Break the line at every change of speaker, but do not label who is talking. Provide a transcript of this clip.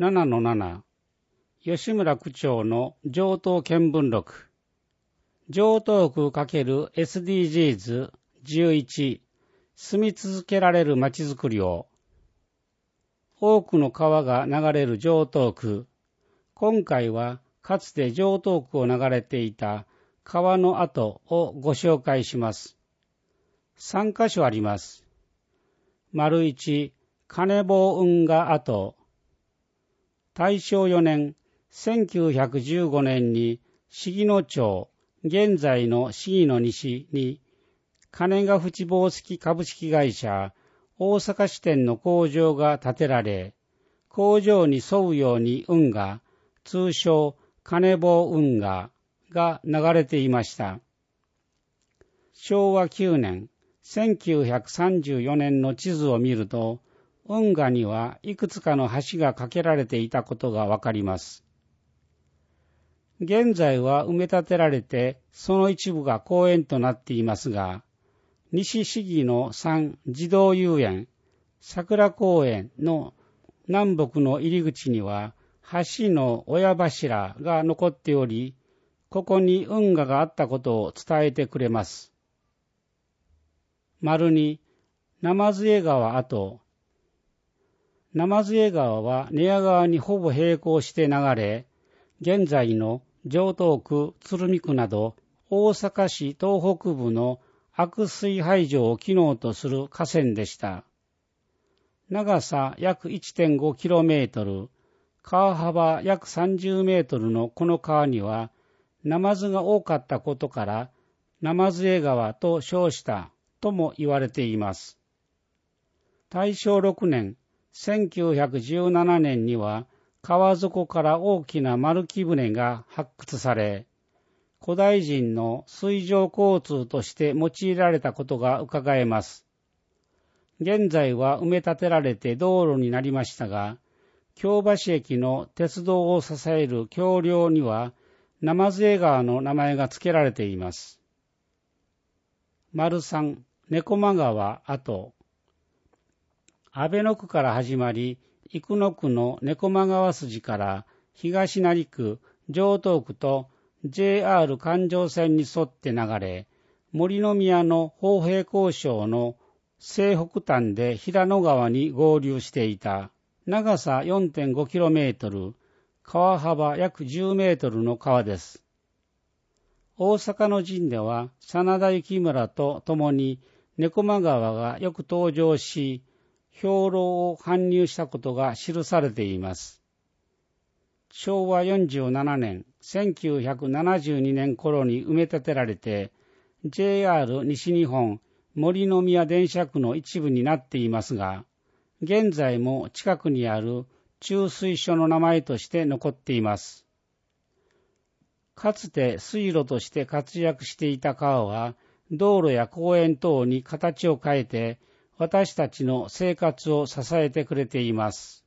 7-7 吉村区長の城東見聞録城東区×SDGs11 住み続けられるまちづくりを多くの川が流れる城東区。今回はかつて城東区を流れていた川の跡をご紹介します。3カ所あります。丸1、金棒運河跡。大正4年、1915年に鴫野町、現在の鴫野西に金ヶ淵紡績株式会社大阪支店の工場が建てられ、工場に沿うように運河、通称金棒運河が流れていました。昭和9年、1934年の地図を見ると、運河にはいくつかの橋が架けられていたことがわかります。現在は埋め立てられて、その一部が公園となっていますが、西鴫野山児童遊園、桜公園の南北の入り口には橋の親柱が残っており、ここに運河があったことを伝えてくれます。丸に、鯰江川跡。鯰江川は寝屋川にほぼ並行して流れ、現在の城東区、鶴見区など大阪市東北部の悪水排除を機能とする河川でした。長さ約 1.5km、川幅約30メートルのこの川には、ナマズが多かったことから、鯰江川と称したとも言われています。大正6年、1917年には、川底から大きな丸木舟が発掘され、古代人の水上交通として用いられたことが伺えます。現在は埋め立てられて道路になりましたが、京橋駅の鉄道を支える橋梁には、鯰江川の名前が付けられています。丸3、猫間川跡。阿倍野区から始まり、生野区の猫間川筋から東成区、城東区とJR 環状線に沿って流れ、森の宮の豊平交渉の西北端で平野川に合流していた長さ 4.5km、川幅約10メートルの川です。大阪の陣では真田幸村と共に猫間川がよく登場し、兵糧を搬入したことが記されています。昭和47年、1972年頃に埋め立てられて、JR 西日本森の宮電車区の一部になっていますが、現在も近くにある注水所の名前として残っています。かつて水路として活躍していた川は、道路や公園等に形を変えて、私たちの生活を支えてくれています。